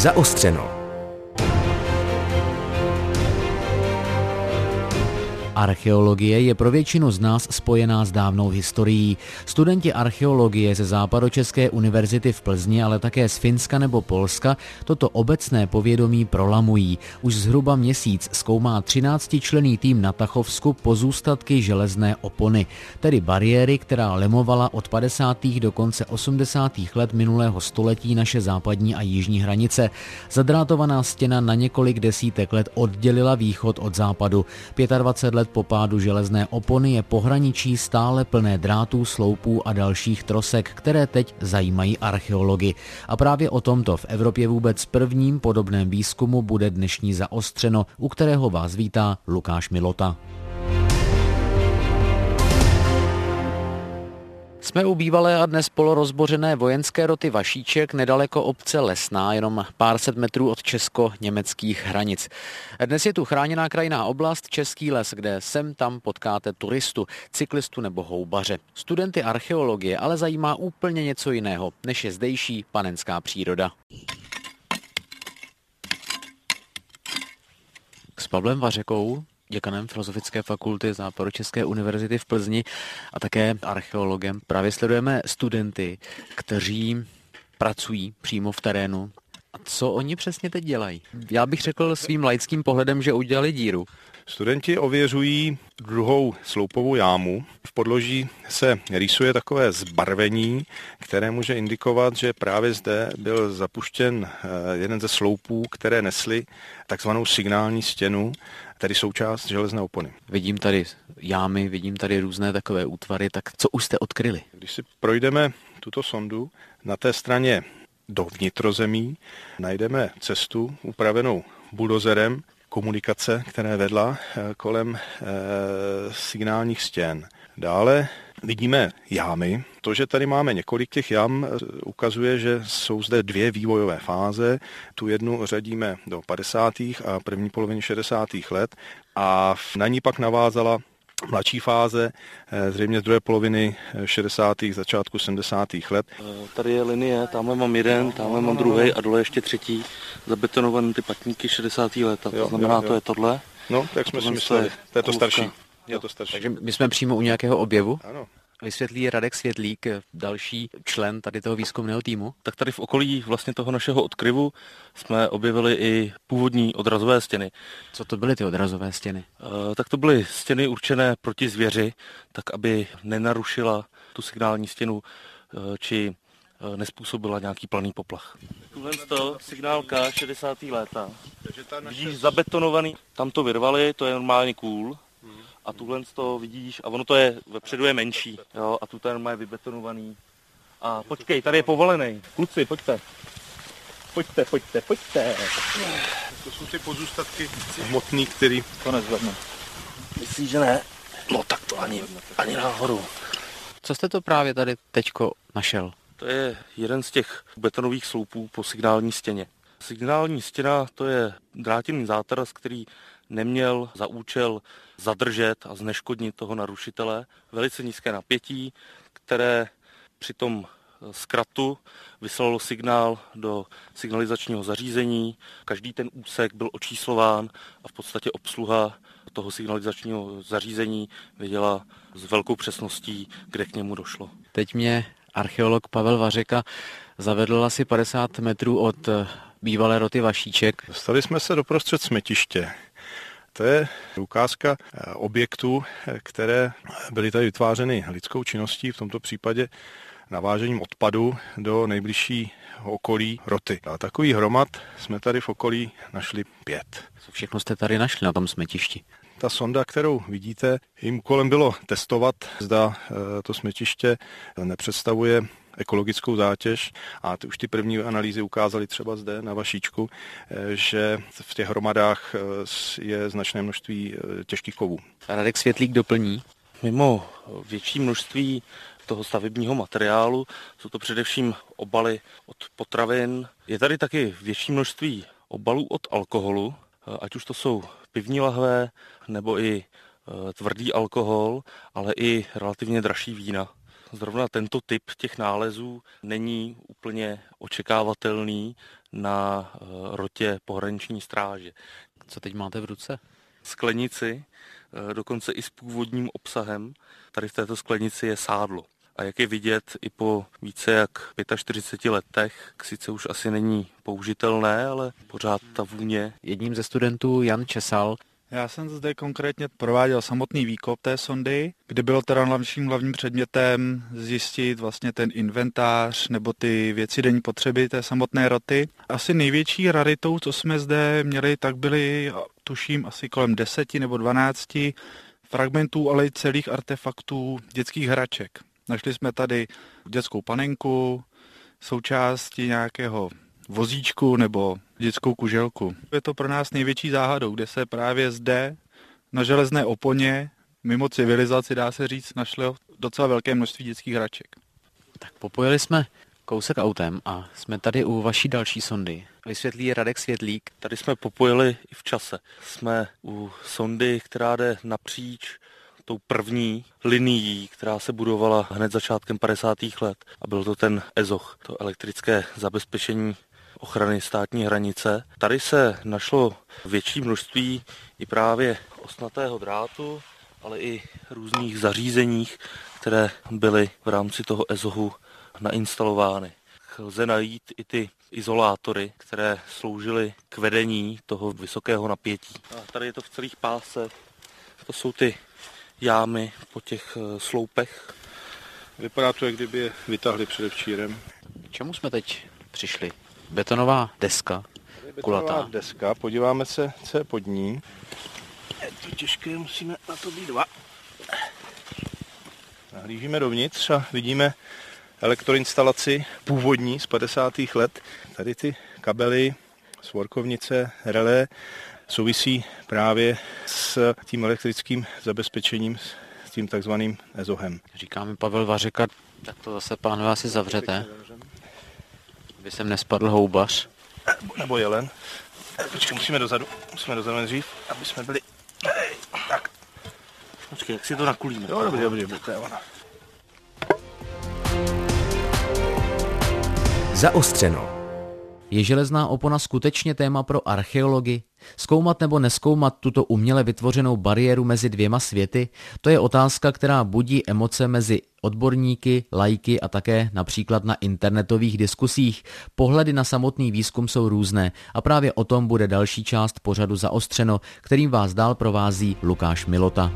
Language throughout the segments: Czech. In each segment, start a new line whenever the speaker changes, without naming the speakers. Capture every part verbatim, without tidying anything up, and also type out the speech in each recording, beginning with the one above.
Zaostřeno. Archeologie je pro většinu z nás spojená s dávnou historií. Studenti archeologie ze Západočeské univerzity v Plzni, ale také z Finska nebo Polska toto obecné povědomí prolamují. Už zhruba měsíc zkoumá třináctičlenný tým na Tachovsku pozůstatky železné opony, tedy bariéry, která lemovala od padesátých do konce osmdesátých let minulého století naše západní a jižní hranice. Zadrátovaná stěna na několik desítek let oddělila východ od západu. dvacet pět let po pádu železné opony je pohraničí stále plné drátů, sloupů a dalších trosek, které teď zajímají archeology. A právě o tomto v Evropě vůbec prvním podobném výzkumu bude dnešní Zaostřeno, u kterého vás vítá Lukáš Milota. Jsme u bývalé a dnes polorozbořené vojenské roty Vašíček nedaleko obce Lesná, jenom pár set metrů od česko-německých hranic. Dnes je tu chráněná krajinná oblast Český les, kde sem tam potkáte turistu, cyklistu nebo houbaře. Studenty archeologie ale zajímá úplně něco jiného, než je zdejší panenská příroda. S Pavlem Vařekou, děkanem Filozofické fakulty Západočeské univerzity v Plzni a také archeologem, právě sledujeme studenty, kteří pracují přímo v terénu. A co oni přesně teď dělají? Já bych řekl svým laickým pohledem, že udělali díru.
Studenti ověřují druhou sloupovou jámu. V podloží se rýsuje takové zbarvení, které může indikovat, že právě zde byl zapuštěn jeden ze sloupů, které nesly takzvanou signální stěnu, tedy součást železné opony.
Vidím tady jámy, vidím tady různé takové útvary, tak co už jste odkryli?
Když si projdeme tuto sondu, na té straně do vnitrozemí najdeme cestu upravenou buldozerem, komunikace, která vedla kolem e, signálních stěn. Dále vidíme jámy. To, že tady máme několik těch jam, ukazuje, že jsou zde dvě vývojové fáze. Tu jednu řadíme do padesátých a první poloviny šedesátých let a na ní pak navázala mladší fáze, zřejmě z druhé poloviny šedesátých začátku sedmdesátých let.
Tady je linie, tamhle mám jeden, tamhle mám druhý a dole ještě třetí. Zabetonované ty patníky šedesátých let. To
jo,
znamená,
jo, jo.
to je tohle.
No, tak jsme si mysleli. To je to starší. Je to starší.
Takže my jsme přímo u nějakého objevu?
Ano.
Vysvětlí Radek Světlík, další člen tady toho výzkumného týmu.
Tak tady v okolí vlastně toho našeho odkryvu jsme objevili i původní odrazové stěny.
Co to byly ty odrazové stěny?
E, tak to byly stěny určené proti zvěři, tak aby nenarušila tu signální stěnu e, či e, nespůsobila nějaký planý poplach. Tuhle to signálka šedesátých léta. Vidíš zabetonovaný, tam to vyrvali, to je normálně cool. A tuhle to vidíš, a ono to je, vepředu je menší, jo, a tu ten má je vybetonovaný. A počkej, tady je povolený. Kluci, pojďte. Pojďte, pojďte, pojďte.
To jsou ty pozůstatky hmotný, který...
To nezvedne. Myslíš, že ne? No tak to ani, ani náhodou.
Co jste to právě tady teďko našel?
To je jeden z těch betonových sloupů po signální stěně. Signální stěna, to je drátěný zátaras, který neměl za účel zadržet a zneškodnit toho narušitele. Velice nízké napětí, které při tom zkratu vyslalo signál do signalizačního zařízení. Každý ten úsek byl očíslován a v podstatě obsluha toho signalizačního zařízení věděla s velkou přesností, kde k němu došlo.
Teď mě archeolog Pavel Vařeka zavedl asi padesát metrů od bývalé roty Vašíček.
Dostali jsme se doprostřed smetiště. To je ukázka objektů, které byly tady vytvářeny lidskou činností, v tomto případě navážením odpadu do nejbližšího okolí roty. A takový hromad jsme tady v okolí našli pět.
Co všechno jste tady našli na tom smetišti?
Ta sonda, kterou vidíte, jim úkolem bylo testovat, zda to smetiště nepředstavuje ekologickou zátěž a ty, už ty první analýzy ukázaly třeba zde na Vašíčku, že v těch hromadách je značné množství těžkých kovů.
Radek Světlík doplní.
Mimo větší množství toho stavebního materiálu jsou to především obaly od potravin. Je tady taky větší množství obalů od alkoholu, ať už to jsou pivní lahve nebo i tvrdý alkohol, ale i relativně dražší vína. zrovna tento typ těch nálezů není úplně očekávatelný na rotě pohraniční stráže.
Co teď máte v ruce?
Sklenici, dokonce i s původním obsahem. Tady v této sklenici je sádlo. A jak je vidět, i po více jak čtyřiceti pěti letech, sice už asi není použitelné, ale pořád ta vůně.
Jedním ze studentů Jan Česal.
Já jsem zde konkrétně prováděl samotný výkop té sondy, kde bylo teda naším hlavním předmětem zjistit vlastně ten inventář nebo ty věci denní potřeby té samotné roty. Asi největší raritou, co jsme zde měli, tak byly, tuším, asi kolem deseti nebo dvanácti fragmentů, ale i celých artefaktů dětských hraček. Našli jsme tady dětskou panenku, součásti nějakého vozíčku nebo dětskou kuželku. Je to pro nás největší záhadou, kde se právě zde na železné oponě, mimo civilizaci, dá se říct, našlo docela velké množství dětských hraček.
Tak popojili jsme kousek autem a jsme tady u vaší další sondy. Vysvětlí Radek Světlík.
Tady jsme popojili i v čase. Jsme u sondy, která jde napříč tou první linií, která se budovala hned začátkem padesátých let. A byl to ten EZOH, to elektrické zabezpečení ochrany státní hranice. Tady se našlo větší množství i právě ostnatého drátu, ale i různých zařízeních, které byly v rámci toho EZOHu nainstalovány. Lze najít i ty izolátory, které sloužily k vedení toho vysokého napětí. A tady je to v celých pásech. To jsou ty jámy po těch sloupech.
Vypadá to, jak kdyby je vytáhli předevčírem.
K čemu jsme teď přišli? Betonová deska,
Betonová
kulatá.
deska, podíváme se, co je pod ní. Je to těžké, musíme na to být dva. Nahlížíme dovnitř a vidíme elektroinstalaci původní z padesátých let. Tady ty kabely, svorkovnice, relé souvisí právě s tím elektrickým zabezpečením, s tím takzvaným EZOHem.
Říká mi Pavel Vařeka, tak to zase pánové asi zavřete, aby sem nespadl houbař.
Nebo jelen. Počkej, musíme dozadu, musíme dozadu nejdřív, aby jsme byli... Tak.
Počkej, jak si to nakulíme.
Jo, dobře, dobře, dobře, to je ono.
Zaostřeno.
Je železná opona skutečně téma pro archeology? Zkoumat nebo nezkoumat tuto uměle vytvořenou bariéru mezi dvěma světy? To je otázka, která budí emoce mezi odborníky, laiky a také například na internetových diskusích. Pohledy na samotný výzkum jsou různé a právě o tom bude další část pořadu Zaostřeno, kterým vás dál provází Lukáš Milota.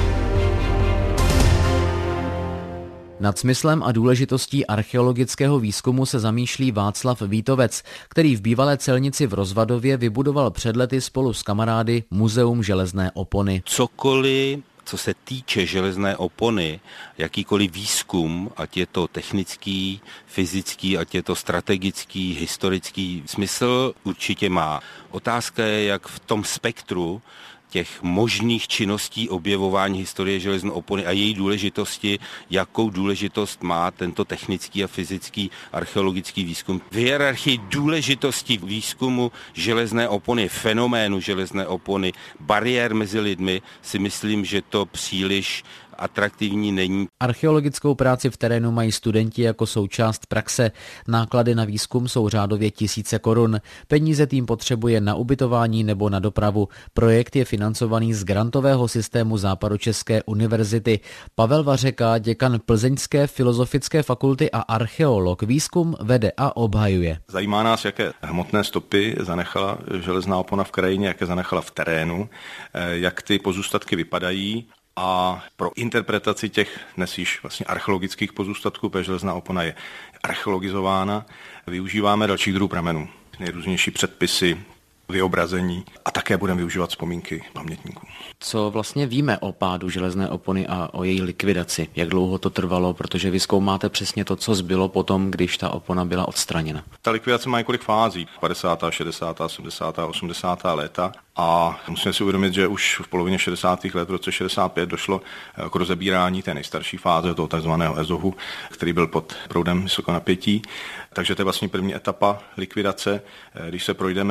Nad smyslem a důležitostí archeologického výzkumu se zamýšlí Václav Vítovec, který v bývalé celnici v Rozvadově vybudoval před lety spolu s kamarády Muzeum železné opony.
Cokoliv, co se týče železné opony, jakýkoliv výzkum, ať je to technický, fyzický, ať je to strategický, historický smysl, určitě má. Otázka je, jak v tom spektru těch možných činností objevování historie železné opony a její důležitosti, jakou důležitost má tento technický a fyzický archeologický výzkum. V hierarchii důležitosti výzkumu železné opony, fenoménu železné opony, bariér mezi lidmi si myslím, že to příliš atraktivní není.
Archeologickou práci v terénu mají studenti jako součást praxe. Náklady na výzkum jsou řádově tisíce korun. Peníze tým potřebuje na ubytování nebo na dopravu. Projekt je financovaný z grantového systému Západočeské univerzity. Pavel Vařeka, děkan Plzeňské filozofické fakulty a archeolog, výzkum vede a obhajuje.
Zajímá nás, jaké hmotné stopy zanechala železná opona v krajině, jaké zanechala v terénu, jak ty pozůstatky vypadají. A pro interpretaci těch dnes již vlastně archeologických pozůstatků, protože železná opona je archeologizována, využíváme dalších druhů pramenů, nejrůznější předpisy, vyobrazení a také budeme využívat vzpomínky pamětníků.
Co vlastně víme o pádu železné opony a o její likvidaci? Jak dlouho to trvalo? Protože vy zkoumáte přesně to, co zbylo potom, když ta opona byla odstraněna.
Ta likvidace má několik fází, padesátá, šedesátá, sedmdesátá, osmdesátá léta a musíme si uvědomit, že už v polovině šedesátých let, v roce šedesát pět, došlo k rozebírání té nejstarší fáze, toho takzvaného EZOHu, který byl pod proudem vysokonapětí. Takže to je vlastně první etapa likvidace. Když se projdeme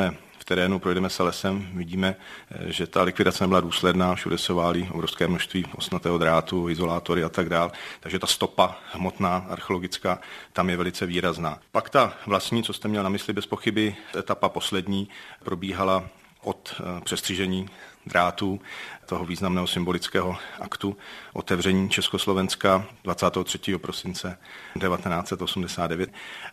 v terénu, projdeme se lesem, vidíme, že ta likvidace nebyla důsledná, všude se válí obrovské množství osnatého drátu, izolátory a tak dál, takže ta stopa hmotná, archeologická, tam je velice výrazná. Pak ta vlastní, co jste měl na mysli, bez pochyby, etapa poslední probíhala od přestřižení drátů, toho významného symbolického aktu otevření Československa dvacátého třetího prosince devatenáct set osmdesát devět,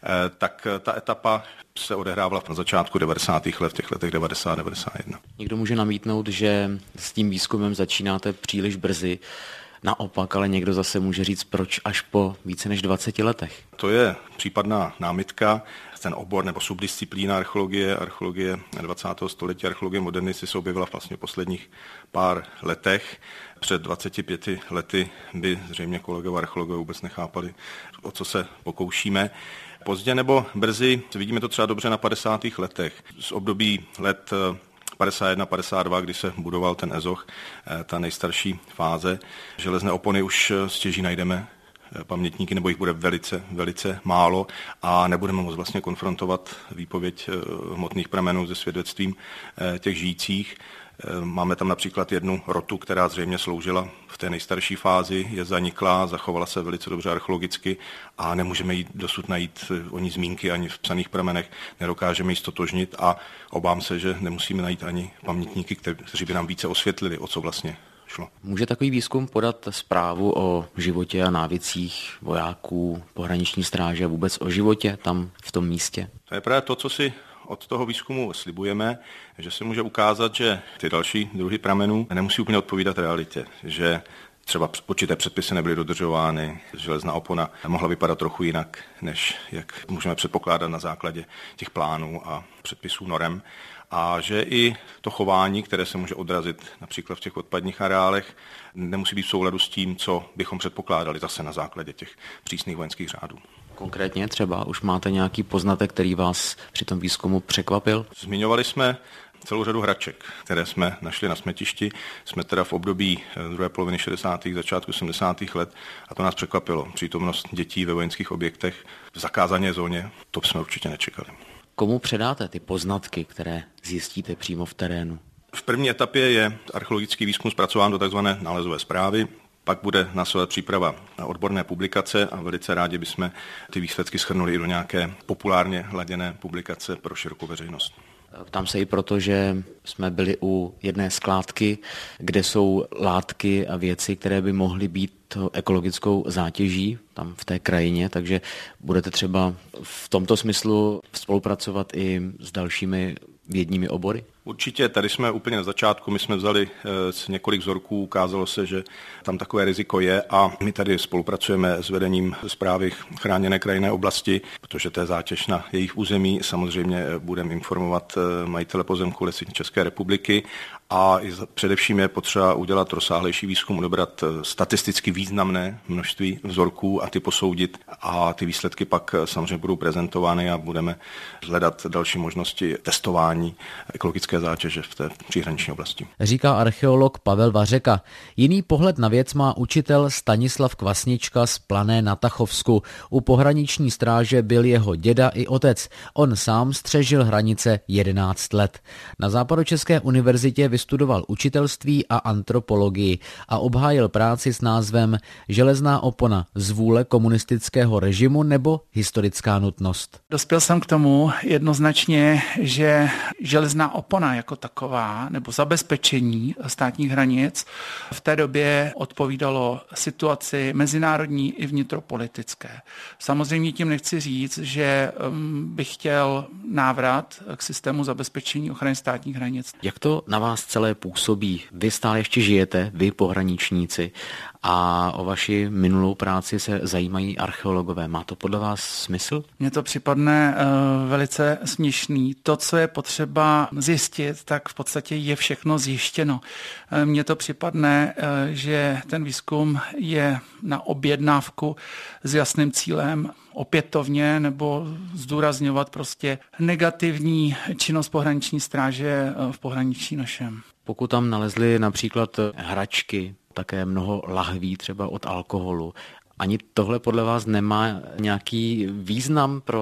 tak ta etapa se odehrávala na začátku devadesátých let, v těch letech devadesát devadesát jedna.
Někdo může namítnout, že s tím výzkumem začínáte příliš brzy, naopak, ale někdo zase může říct, proč až po více než dvaceti letech.
To je případná námitka. Ten obor nebo subdisciplína archeologie, archeologie dvacátého století, archeologie modernisty se objevila vlastně v posledních pár letech. Před dvaceti pěti lety by zřejmě kolegové archeologové vůbec nechápali, o co se pokoušíme. Pozdě nebo brzy, vidíme to třeba dobře na padesátých letech. Z období let padesát jedna padesát dva, kdy se budoval ten ezoch, ta nejstarší fáze. Železné opony už stěží najdeme, pamětníky, nebo jich bude velice, velice málo a nebudeme moct vlastně konfrontovat výpověď hmotných pramenů se svědectvím těch žijících. Máme tam například jednu rotu, která zřejmě sloužila v té nejstarší fázi, je zaniklá, zachovala se velice dobře archeologicky a nemůžeme jí dosud najít o ní zmínky ani v psaných pramenech, nedokážeme ji stotožnit a obávám se, že nemusíme najít ani pamětníky, kteří by nám více osvětlili, o co vlastně šlo.
Může takový výzkum podat zprávu o životě a návycích vojáků, pohraniční stráže, vůbec o životě tam v tom místě?
To je právě to, co si od toho výzkumu slibujeme, že se může ukázat, že ty další druhy pramenů nemusí úplně odpovídat realitě, že třeba určité předpisy nebyly dodržovány, železná opona mohla vypadat trochu jinak, než jak můžeme předpokládat na základě těch plánů a předpisů norem. A že i to chování, které se může odrazit například v těch odpadních areálech, nemusí být v souladu s tím, co bychom předpokládali zase na základě těch přísných vojenských řádů.
Konkrétně třeba už máte nějaký poznatek, který vás při tom výzkumu překvapil?
Zmiňovali jsme celou řadu hraček, které jsme našli na smetišti. Jsme teda v období druhé poloviny šedesátých začátku sedmdesátých let a to nás překvapilo. Přítomnost dětí ve vojenských objektech v zakázané zóně, to jsme určitě nečekali.
Komu předáte ty poznatky, které zjistíte přímo v terénu?
V první etapě je archeologický výzkum zpracován do tzv. Nálezové zprávy, pak bude následovat příprava na odborné publikace a velice rádi bychom ty výsledky shrnuli i do nějaké populárně laděné publikace pro širokou veřejnost.
Ptám se i proto, že jsme byli u jedné skládky, kde jsou látky a věci, které by mohly být ekologickou zátěží tam v té krajině, takže budete třeba v tomto smyslu spolupracovat i s dalšími vědními obory?
Určitě, tady jsme úplně na začátku, my jsme vzali z několik vzorků, ukázalo se, že tam takové riziko je a my tady spolupracujeme s vedením správy chráněné krajinné oblasti, protože to je zátěž na jejich území. Samozřejmě budeme informovat majitele pozemku Lesy České republiky a především je potřeba udělat rozsáhlejší výzkum, odebrat statisticky významné množství vzorků a ty posoudit a ty výsledky pak samozřejmě budou prezentovány a budeme hledat další možnosti testování ekologické zátěže v té příhraniční oblasti.
Říká archeolog Pavel Vařeka. Jiný pohled na věc má učitel Stanislav Kvasnička z Plané na Tachovsku. U pohraniční stráže byl jeho děda i otec. On sám střežil hranice jedenáct let. Na Západočeské univerzitě vystudoval učitelství a antropologii a obhájil práci s názvem Železná opona z vůle komunistického režimu nebo historická nutnost.
Dospěl jsem k tomu jednoznačně, že železná opona jako taková nebo zabezpečení státních hranic v té době odpovídalo situaci mezinárodní i vnitropolitické. Samozřejmě tím nechci říct, že bych chtěl návrat k systému zabezpečení ochrany státních hranic.
Jak to na vás celé působí? Vy stále ještě žijete, vy pohraničníci, a o vaši minulou práci se zajímají archeologové. Má to podle vás smysl?
Mně to připadne uh, velice směšný. To, co je potřeba zjistit, tak v podstatě je všechno zjištěno. Uh, Mně to připadne, uh, že ten výzkum je na objednávku s jasným cílem opětovně nebo zdůrazňovat prostě negativní činnost pohraniční stráže v pohraničí našem.
Pokud tam nalezli například hračky, také mnoho lahví třeba od alkoholu, ani tohle podle vás nemá nějaký význam pro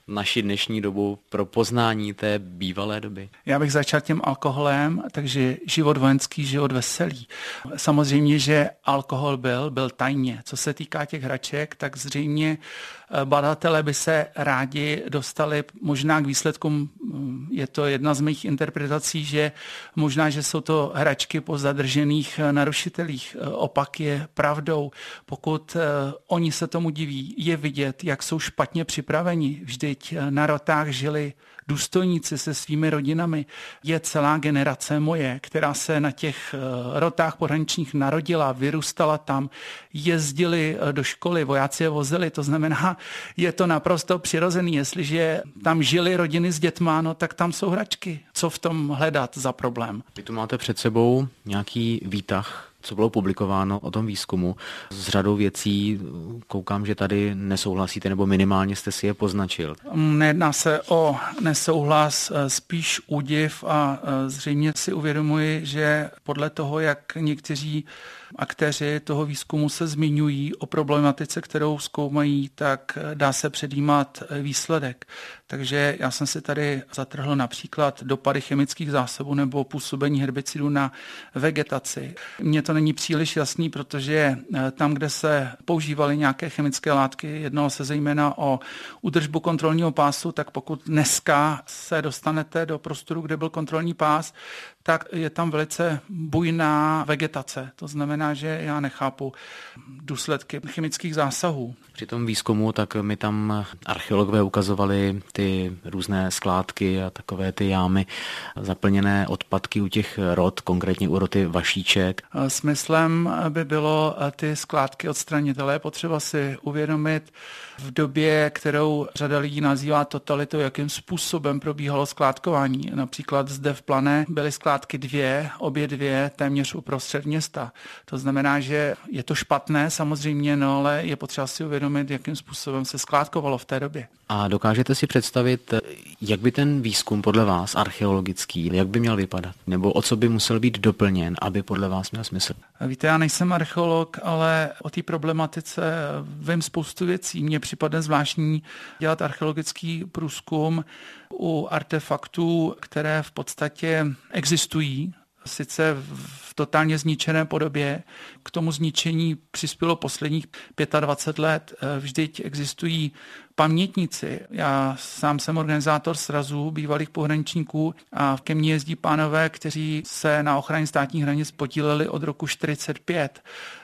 naši dnešní dobu pro poznání té bývalé doby?
Já bych začal tím alkoholem, takže život vojenský, život veselý. Samozřejmě, že alkohol byl, byl tajně. Co se týká těch hraček, tak zřejmě badatelé by se rádi dostali možná k výsledkům, je to jedna z mých interpretací, že možná, že jsou to hračky po zadržených narušitelích. Opak je pravdou. Pokud oni se tomu diví, je vidět, jak jsou špatně připraveni. Vždyť na rotách žili důstojníci se svými rodinami. Je celá generace moje, která se na těch rotách pohraničních narodila, vyrůstala tam, jezdili do školy, vojáci je vozili, to znamená, je to naprosto přirozený. Jestliže tam žili rodiny s dětma, no tak tam jsou hračky. Co v tom hledat za problém?
Vy tu máte před sebou nějaký výtah, co bylo publikováno o tom výzkumu. S řadou věcí koukám, že tady nesouhlasíte, nebo minimálně jste si je poznačil.
Nejedná se o nesouhlas, spíš údiv a zřejmě si uvědomuji, že podle toho, jak někteří aktéři toho výzkumu se zmiňují o problematice, kterou zkoumají, tak dá se předjímat výsledek. Takže já jsem si tady zatrhl například dopady chemických zásobů nebo působení herbicidů na vegetaci. Mně to není příliš jasný, protože tam, kde se používaly nějaké chemické látky, jednalo se zejména o údržbu kontrolního pásu, tak pokud dneska se dostanete do prostoru, kde byl kontrolní pás, tak je tam velice bujná vegetace. To znamená, že já nechápu důsledky chemických zásahů.
Při tom výzkumu tak mi tam archeologové ukazovali ty různé skládky a takové ty jámy zaplněné odpadky u těch rod, konkrétně u roty Vašíček.
Smyslem by bylo ty skládky odstranit, ale je potřeba si uvědomit v době, kterou řada lidí nazývá totalitou, jakým způsobem probíhalo skládkování. Například zde v Plané byly skládky dvě, obě dvě téměř uprostřed města. To znamená, že je to špatné samozřejmě, no ale je potřeba si uvědomit, jakým způsobem se skládkovalo v té době.
A dokážete si představit, jak by ten výzkum podle vás archeologický, jak by měl vypadat? Nebo o co by musel být doplněn, aby podle vás měl smysl?
Víte, já nejsem archeolog, ale o té problematice vím spoustu věcí. Mně připadne zvláštní dělat archeologický průzkum u artefaktů, které v podstatě existují, sice v totálně zničené podobě. K tomu zničení přispělo posledních dvacet pět let. Vždyť existují pamětníci. Já sám jsem organizátor srazů bývalých pohraničníků a ke mně jezdí pánové, kteří se na ochraně státních hranic podíleli od roku čtyřicet pět.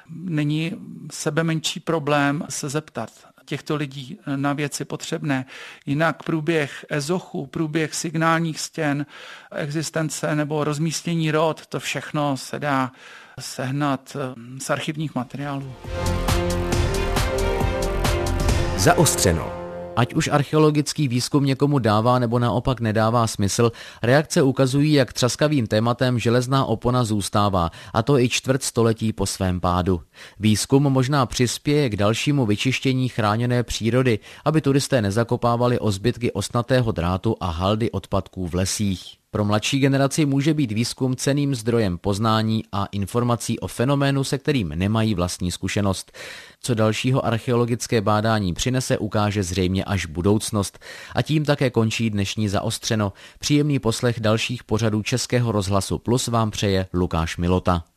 Není sebe menší problém se zeptat těchto lidí na věci potřebné. Jinak průběh ezochu, průběh signálních stěn, existence nebo rozmístění rod, to všechno se dá sehnat z archivních materiálů.
Zaostřeno. Ať už archeologický výzkum někomu dává nebo naopak nedává smysl, reakce ukazují, jak třaskavým tématem železná opona zůstává, a to i čtvrt století po svém pádu. Výzkum možná přispěje k dalšímu vyčištění chráněné přírody, aby turisté nezakopávali o zbytky ostnatého drátu a haldy odpadků v lesích. Pro mladší generaci může být výzkum cenným zdrojem poznání a informací o fenoménu, se kterým nemají vlastní zkušenost. Co dalšího archeologické bádání přinese, ukáže zřejmě až budoucnost. A tím také končí dnešní Zaostřeno. Příjemný poslech dalších pořadů Českého rozhlasu Plus vám přeje Lukáš Milota.